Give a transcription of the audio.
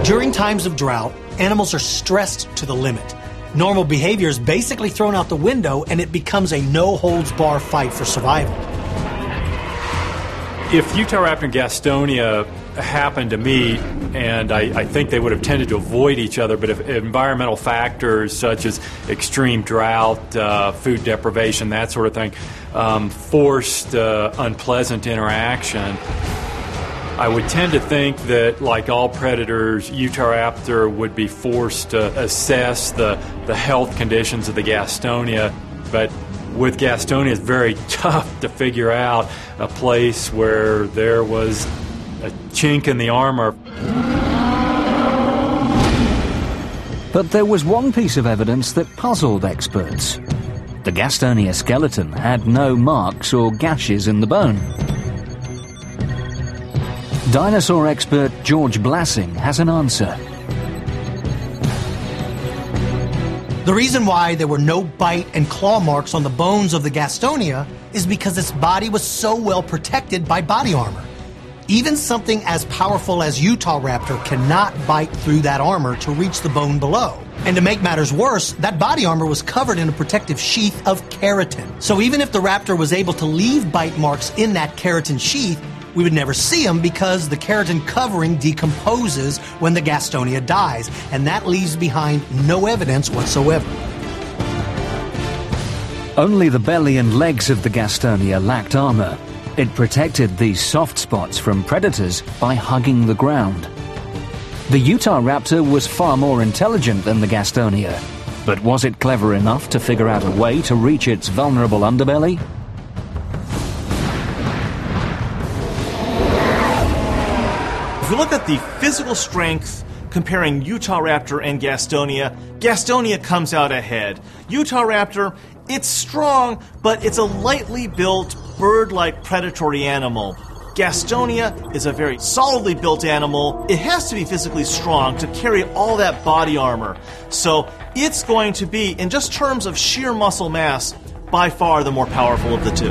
During times of drought, animals are stressed to the limit. Normal behavior is basically thrown out the window, and it becomes a no-holds-bar fight for survival. If Utahraptor and Gastonia happened to meet, and I think they would have tended to avoid each other, but if environmental factors such as extreme drought, food deprivation, that sort of thing, forced unpleasant interaction, I would tend to think that, like all predators, Utahraptor would be forced to assess the health conditions of the Gastonia. But with Gastonia, it's very tough to figure out a place where there was a chink in the armor. But there was one piece of evidence that puzzled experts. The Gastonia skeleton had no marks or gashes in the bone. Dinosaur expert George Blassing has an answer. The reason why there were no bite and claw marks on the bones of the Gastonia is because its body was so well protected by body armor. Even something as powerful as Utahraptor cannot bite through that armor to reach the bone below. And to make matters worse, that body armor was covered in a protective sheath of keratin. So even if the raptor was able to leave bite marks in that keratin sheath, we would never see them because the keratin covering decomposes when the Gastonia dies, and that leaves behind no evidence whatsoever. Only the belly and legs of the Gastonia lacked armor. It protected these soft spots from predators by hugging the ground. The Utahraptor was far more intelligent than the Gastonia, but was it clever enough to figure out a way to reach its vulnerable underbelly? If you look at the physical strength comparing Utahraptor and Gastonia, Gastonia comes out ahead. Utahraptor, it's strong, but it's a lightly built, bird-like predatory animal. Gastonia is a very solidly built animal. It has to be physically strong to carry all that body armor. So it's going to be, in just terms of sheer muscle mass, by far the more powerful of the two.